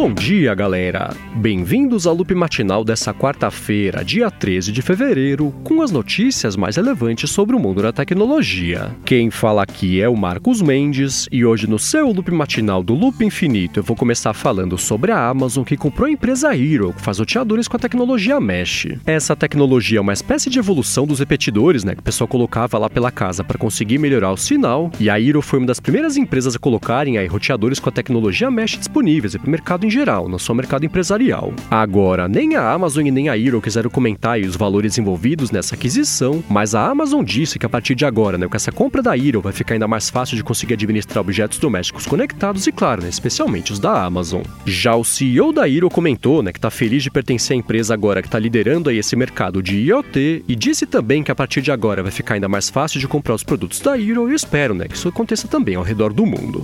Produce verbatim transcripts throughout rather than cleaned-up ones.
Bom dia, galera! Bem-vindos ao Loop Matinal dessa quarta-feira, dia treze de fevereiro, com as notícias mais relevantes sobre o mundo da tecnologia. Quem fala aqui é o Marcos Mendes, e hoje no seu Loop Matinal do Loop Infinito eu vou começar falando sobre a Amazon, que comprou a empresa Eero, que faz roteadores com a tecnologia Mesh. Essa tecnologia é uma espécie de evolução dos repetidores, né, que o pessoal colocava lá pela casa para conseguir melhorar o sinal, e a Eero foi uma das primeiras empresas a colocarem aí roteadores com a tecnologia Mesh disponíveis para o mercado em geral, não só o mercado empresarial. Agora, nem a Amazon e nem a Eero quiseram comentar aí os valores envolvidos nessa aquisição, mas a Amazon disse que a partir de agora, né, com essa compra da Eero vai ficar ainda mais fácil de conseguir administrar objetos domésticos conectados e, claro, né, especialmente os da Amazon. Já o C E O da Eero comentou, né, que está feliz de pertencer à empresa agora que está liderando aí esse mercado de I O T e disse também que a partir de agora vai ficar ainda mais fácil de comprar os produtos da Eero e espero, né, que isso aconteça também ao redor do mundo.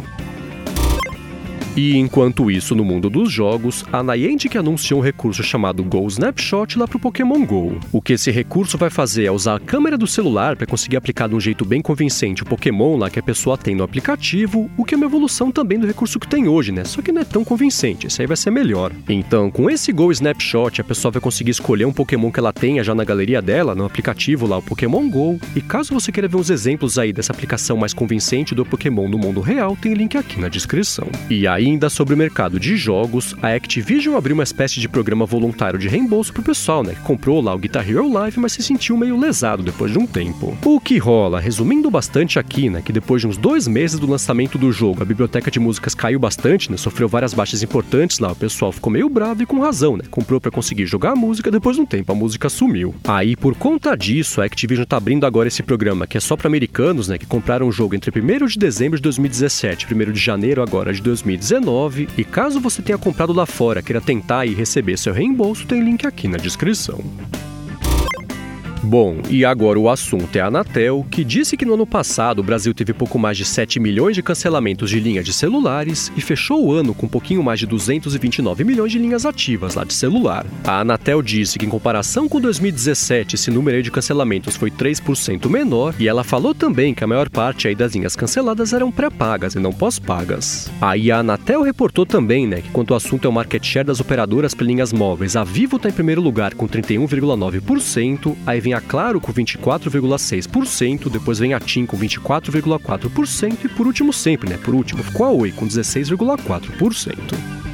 E enquanto isso, no mundo dos jogos, a Niantic anunciou um recurso chamado Go Snapshot lá pro Pokémon Go. O que esse recurso vai fazer é usar a câmera do celular para conseguir aplicar de um jeito bem convincente o Pokémon lá que a pessoa tem no aplicativo, o que é uma evolução também do recurso que tem hoje, né? Só que não é tão convincente, esse aí vai ser melhor. Então, com esse Go Snapshot, a pessoa vai conseguir escolher um Pokémon que ela tenha já na galeria dela, no aplicativo lá, o Pokémon Go. E caso você queira ver uns exemplos aí dessa aplicação mais convincente do Pokémon no mundo real, tem link aqui na descrição. E aí, ainda sobre o mercado de jogos, a Activision abriu uma espécie de programa voluntário de reembolso pro pessoal, né, que comprou lá o Guitar Hero Live, mas se sentiu meio lesado depois de um tempo. O que rola, resumindo bastante aqui, né, que depois de uns dois meses do lançamento do jogo, a biblioteca de músicas caiu bastante, né, sofreu várias baixas importantes lá, o pessoal ficou meio bravo e com razão, né, comprou pra conseguir jogar a música, depois de um tempo a música sumiu. Aí, por conta disso, a Activision tá abrindo agora esse programa, que é só pra americanos, né, que compraram o jogo entre primeiro de dezembro de dois mil e dezessete e primeiro de janeiro agora de dois mil e dezenove, e caso você tenha comprado lá fora, queira tentar e receber seu reembolso, tem link aqui na descrição. Bom, e agora o assunto é a Anatel, que disse que no ano passado o Brasil teve pouco mais de sete milhões de cancelamentos de linhas de celulares e fechou o ano com um pouquinho mais de duzentos e vinte e nove milhões de linhas ativas lá de celular. A Anatel disse que em comparação com dois mil e dezessete esse número aí de cancelamentos foi três por cento menor e ela falou também que a maior parte aí das linhas canceladas eram pré-pagas e não pós-pagas. Aí a Anatel reportou também, né, que quanto ao assunto é o market share das operadoras para linhas móveis, a Vivo está em primeiro lugar com trinta e um vírgula nove por cento, aí vem a Claro com vinte e quatro vírgula seis por cento, depois vem a TIM com vinte e quatro vírgula quatro por cento e por último sempre, né, por último ficou a Oi com dezesseis vírgula quatro por cento.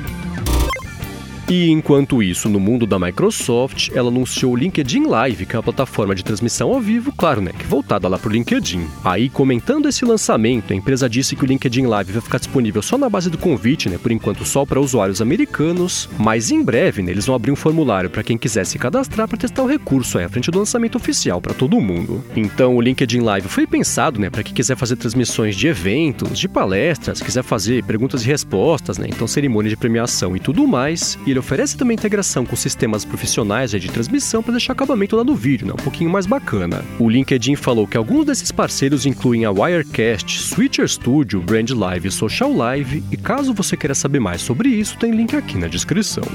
E enquanto isso, no mundo da Microsoft, ela anunciou o LinkedIn Live, que é uma plataforma de transmissão ao vivo, claro, né, que voltada lá pro LinkedIn. Aí, comentando esse lançamento, a empresa disse que o LinkedIn Live vai ficar disponível só na base do convite, né, por enquanto só para usuários americanos, mas em breve, né, eles vão abrir um formulário para quem quiser se cadastrar para testar o recurso aí à frente do lançamento oficial para todo mundo. Então, o LinkedIn Live foi pensado, né, para quem quiser fazer transmissões de eventos, de palestras, quiser fazer perguntas e respostas, né, então cerimônia de premiação e tudo mais, e ele oferece também integração com sistemas profissionais de transmissão para deixar acabamento lá no vídeo, né? Um pouquinho mais bacana. O LinkedIn falou que alguns desses parceiros incluem a Wirecast, Switcher Studio, Brand Live e Social Live, e caso você queira saber mais sobre isso, tem link aqui na descrição.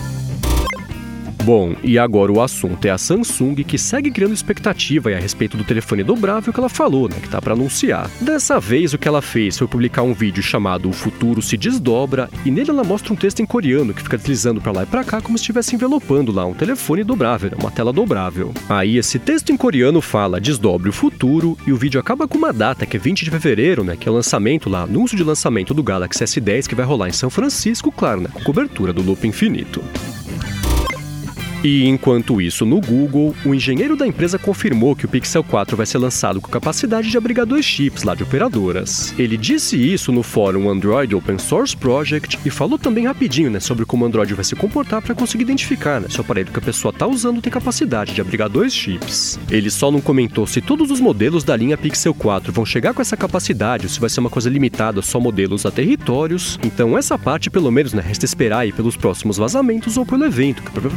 Bom, e agora o assunto é a Samsung, que segue criando expectativa aí a respeito do telefone dobrável que ela falou, né, que tá para anunciar. Dessa vez o que ela fez foi publicar um vídeo chamado O Futuro se Desdobra, e nele ela mostra um texto em coreano que fica deslizando para lá e para cá como se estivesse envelopando lá um telefone dobrável, uma tela dobrável. Aí esse texto em coreano fala desdobre o futuro, e o vídeo acaba com uma data que é vinte de fevereiro, né, que é o lançamento lá, anúncio de lançamento do Galaxy S dez que vai rolar em São Francisco, claro, né, com cobertura do Loop Infinito. E enquanto isso, no Google, o engenheiro da empresa confirmou que o Pixel quatro vai ser lançado com capacidade de abrigar dois chips lá de operadoras. Ele disse isso no fórum Android Open Source Project e falou também rapidinho, né, sobre como o Android vai se comportar para conseguir identificar, né, se o aparelho que a pessoa está usando tem capacidade de abrigar dois chips. Ele só não comentou se todos os modelos da linha Pixel quatro vão chegar com essa capacidade ou se vai ser uma coisa limitada só modelos a territórios. Então essa parte, pelo menos, né, resta esperar aí pelos próximos vazamentos ou pelo evento, que provavelmente vai ser lá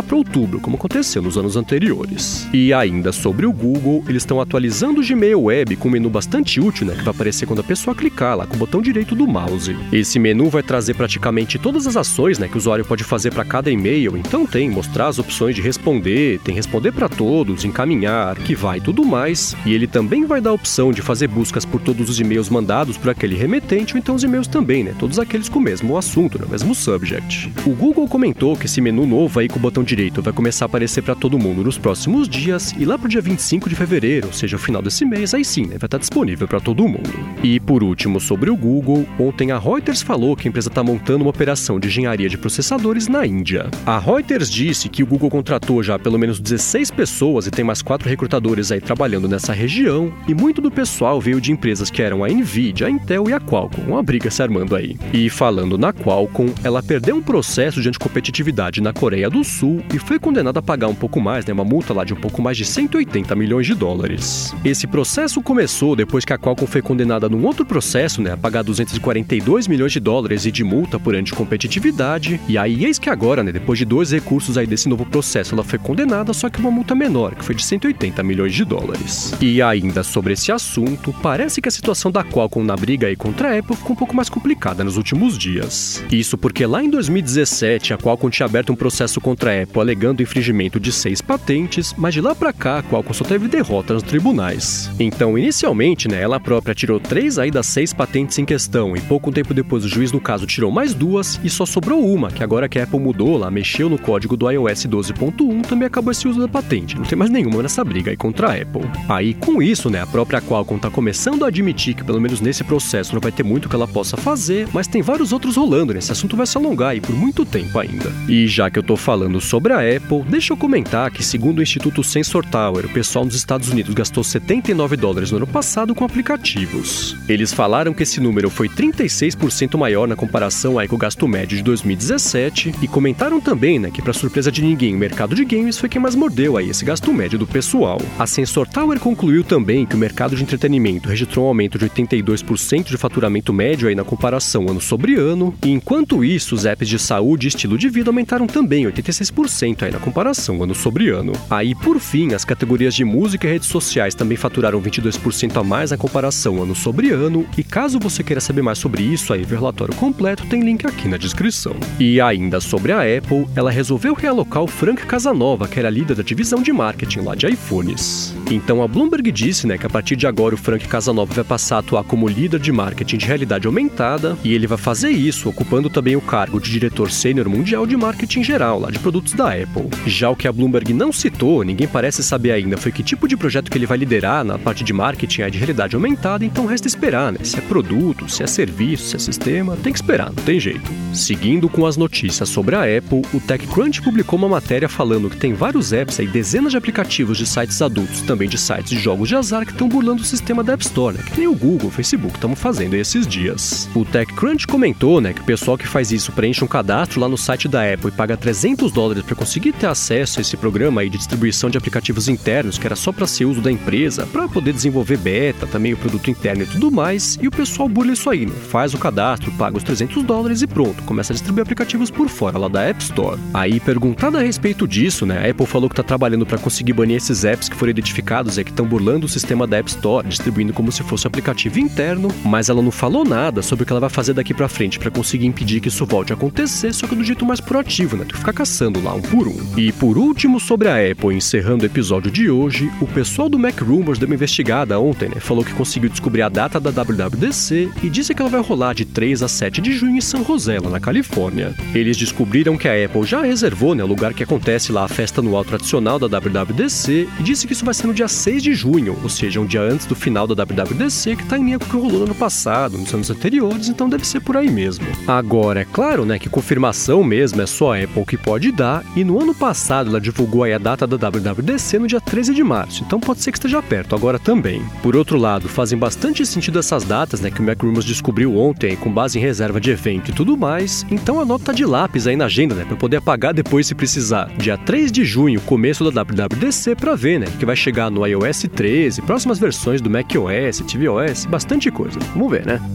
para outubro, como aconteceu nos anos anteriores. E ainda sobre o Google, eles estão atualizando o Gmail Web com um menu bastante útil, né, que vai aparecer quando a pessoa clicar lá com o botão direito do mouse. Esse menu vai trazer praticamente todas as ações, né, que o usuário pode fazer para cada e-mail. Então tem mostrar as opções de responder, tem responder para todos, encaminhar, arquivar e tudo mais. E ele também vai dar a opção de fazer buscas por todos os e-mails mandados por aquele remetente, ou então os e-mails também, né, todos aqueles com o mesmo assunto, né, o mesmo subject. O Google comentou que esse menu novo aí com o botão direito vai começar a aparecer para todo mundo nos próximos dias, e lá pro dia vinte e cinco de fevereiro, ou seja, o final desse mês, aí sim, né, vai estar disponível para todo mundo. E por último, sobre o Google, ontem a Reuters falou que a empresa está montando uma operação de engenharia de processadores na Índia. A Reuters disse que o Google contratou já pelo menos dezesseis pessoas e tem mais quatro recrutadores aí trabalhando nessa região, e muito do pessoal veio de empresas que eram a Nvidia, a Intel e a Qualcomm, uma briga se armando aí. E falando na Qualcomm, ela perdeu um processo de anticompetitividade na Coreia do Sul e foi condenada a pagar um pouco mais, né, uma multa lá de um pouco mais de cento e oitenta milhões de dólares. Esse processo começou depois que a Qualcomm foi condenada num outro processo, né, a pagar duzentos e quarenta e dois milhões de dólares e de multa por anticompetitividade, e aí eis que agora, né, depois de dois recursos aí desse novo processo, ela foi condenada, só que uma multa menor, que foi de cento e oitenta milhões de dólares. E ainda sobre esse assunto, parece que a situação da Qualcomm na briga aí contra a Apple ficou um pouco mais complicada nos últimos dias. Isso porque lá em dois mil e dezessete, a Qualcomm tinha aberto um processo contra a Apple alegando infringimento de seis patentes, mas de lá pra cá, a Qualcomm só teve derrota nos tribunais. Então, inicialmente, né, ela própria tirou três aí das seis patentes em questão, e pouco tempo depois o juiz no caso tirou mais duas, e só sobrou uma, que agora que a Apple mudou lá, mexeu no código do iOS doze ponto um, também acabou esse uso da patente. Não tem mais nenhuma nessa briga aí contra a Apple. Aí, com isso, né, a própria Qualcomm tá começando a admitir que, pelo menos nesse processo, não vai ter muito que ela possa fazer, mas tem vários outros rolando, né? Esse assunto vai se alongar aí por muito tempo ainda. E já que eu tô falando sobre a Apple, deixa eu comentar que, segundo o Instituto Sensor Tower, o pessoal nos Estados Unidos gastou setenta e nove dólares no ano passado com aplicativos. Eles falaram que esse número foi trinta e seis por cento maior na comparação aí com o gasto médio de dois mil e dezessete, e comentaram também, né, que pra surpresa de ninguém, o mercado de games foi quem mais mordeu aí esse gasto médio do pessoal. A Sensor Tower concluiu também que o mercado de entretenimento registrou um aumento de oitenta e dois por cento de faturamento médio aí na comparação ano sobre ano, e enquanto isso, os apps de saúde e estilo de vida aumentaram também oitenta e seis por cento aí na comparação ano sobre ano. Aí, por fim, as categorias de música e redes sociais também faturaram vinte e dois por cento a mais na comparação ano sobre ano, e caso você queira saber mais sobre isso aí, ver o relatório completo, tem link aqui na descrição. E ainda sobre a Apple, ela resolveu realocar o Frank Casanova, que era líder da divisão de marketing lá de iPhones. Então a Bloomberg disse, né, que a partir de agora o Frank Casanova vai passar a atuar como líder de marketing de realidade aumentada, e ele vai fazer isso ocupando também o cargo de diretor sênior mundial de marketing geral lá de produtos da Apple. Já o que a Bloomberg não citou, ninguém parece saber ainda, foi que tipo de projeto que ele vai liderar na parte de marketing aí de realidade aumentada, então resta esperar, né, se é produto, se é serviço, se é sistema, tem que esperar, não tem jeito. Seguindo com as notícias sobre a Apple, o TechCrunch publicou uma matéria falando que tem vários apps aí, dezenas de aplicativos de sites adultos, também de sites de jogos de azar que estão burlando o sistema da App Store, né, que nem o Google, o Facebook estão fazendo esses dias. O TechCrunch comentou, né, que o pessoal que faz isso preenche um cadastro lá no site da Apple e paga trezentos dólares para conseguir ter acesso a esse programa aí de distribuição de aplicativos internos, que era só para ser uso da empresa, para poder desenvolver beta, também o produto interno e tudo mais, e o pessoal burla isso aí, né, faz o cadastro, paga os trezentos dólares e pronto, começa a distribuir aplicativos por fora lá da App Store. Aí, perguntada a respeito disso, né, a Apple falou que tá trabalhando para conseguir banir esses apps que foram identificados e que estão burlando o sistema da App Store, distribuindo como se fosse um aplicativo interno, mas ela não falou nada sobre o que ela vai fazer daqui pra frente para conseguir impedir que isso volte a acontecer, só que do jeito mais proativo, né, tu ficar caçando lá um por um. E por último, sobre a Apple, encerrando o episódio de hoje, o pessoal do Mac Rumors deu uma investigada ontem, né, falou que conseguiu descobrir a data da W W D C e disse que ela vai rolar de três a sete de junho em San José, lá na Califórnia. Eles descobriram que a Apple já reservou, né, o lugar que acontece lá a festa anual tradicional da W W D C, e disse que isso vai ser no dia seis de junho, ou seja, um dia antes do final da W W D C, que tá em linha com o que rolou no ano passado, nos anos anteriores, então deve ser por aí mesmo. Agora, é claro, né, que confirmação mesmo é só a Apple que pode dar, e no ano passado ela divulgou aí a data da W W D C no dia treze de março, então pode ser que esteja perto agora também. Por outro lado, fazem bastante sentido essas datas, né, que o Mac Rumors descobriu ontem, com base em reserva de evento e tudo mais, então anota de lápis aí na agenda, né, pra poder apagar depois se precisar. Dia três de junho, começo da W W D C, pra ver, né, que vai chegar no iOS treze, próximas versões do macOS, tvOS, bastante coisa. Vamos ver, né?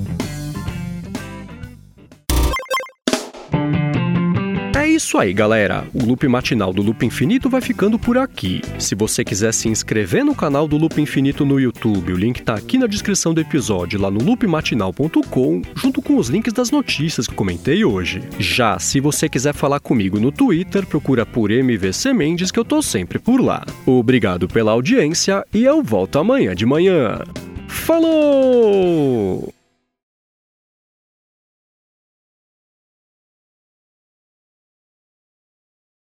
isso aí, galera. O Loop Matinal do Loop Infinito vai ficando por aqui. Se você quiser se inscrever no canal do Loop Infinito no YouTube, o link tá aqui na descrição do episódio, lá no loop matinal ponto com, junto com os links das notícias que comentei hoje. Já se você quiser falar comigo no Twitter, procura por M V C Mendes, que eu tô sempre por lá. Obrigado pela audiência e eu volto amanhã de manhã. Falou!